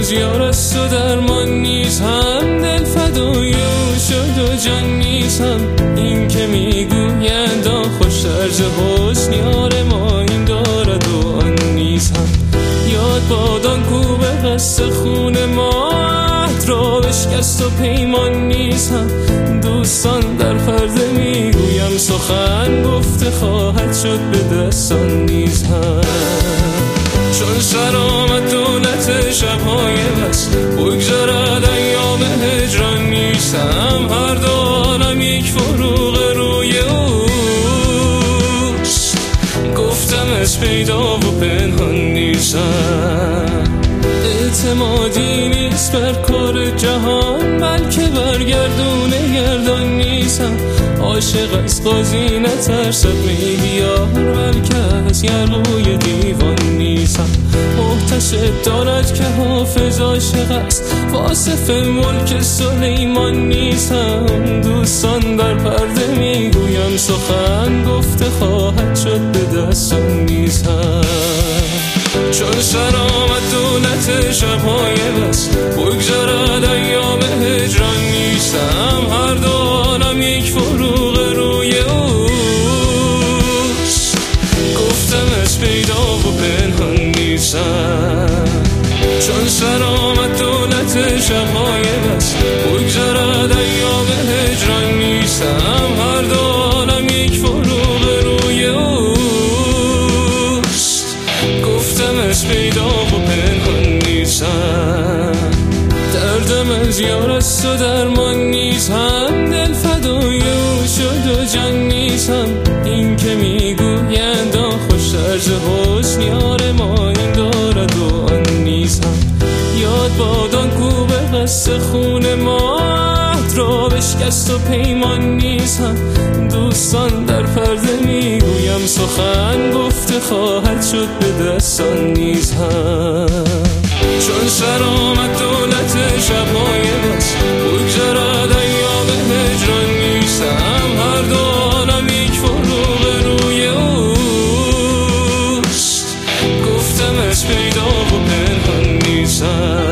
از یار است و درمان نیست هم، دل فدای او شد و جان نیست هم. این که میگویند خوش طرز حسن یار ما این دارد و آن نیست هم. یاد بادان کو به قصد خون ما عهد را بشکست و پیمان نیست هم. دوستان در پرده میگویم سخن گفته خواهد شد به دستان نیست هم. چون سر آمد دولت شبهای بس بگذرد ایام هجران نیستم. هر دو عالم یک فروغ روی اوست، گفتم از پیدا و پنهان نیستم. اعتمادی نیست بر کار جهان بلکه برگردون گردان نیستم. عاشق از قاضی نترسد میلیار بلکه از یرغوی دیوان نیستم. محتسب دارد که حافظ عاشق است واصف ملک سلیمان نیستم. دوستان در پرده میگویم سخن گفته خواهد شد به دستان نیستم. چون سر آمد دولت شبهای بس بگذرد ایام هجران نیستم. هر دو عالم یک فروغ روی اوست، گفتم از پیدا و پنهان نیستم. چون سر آمد دولت شبهای بس بگذرد ایام هجران نیستم. هر دو عالم یک فروغ روی اوست، گفتم از پیدا و پنهان نیستم. دردم از یار است و درمان نیست هم، دل فدای او شد و جان نیست هم. این که میگویند خوش طرز حسن یار ما این دارد و آن نیست هم. یاد بادان کو به قصد خون ما عهد را بشکست و پیمان نیست هم. دوستان در پرده میگویم سخن گفته خواهد شد به دستان نیست هم. چون سر آمد دولت شبهای بس بگذرد ایام هجران نیستم. هر دو عالم یک فروغ روی اوست، گفتم از پیدا و پنهان نیستم.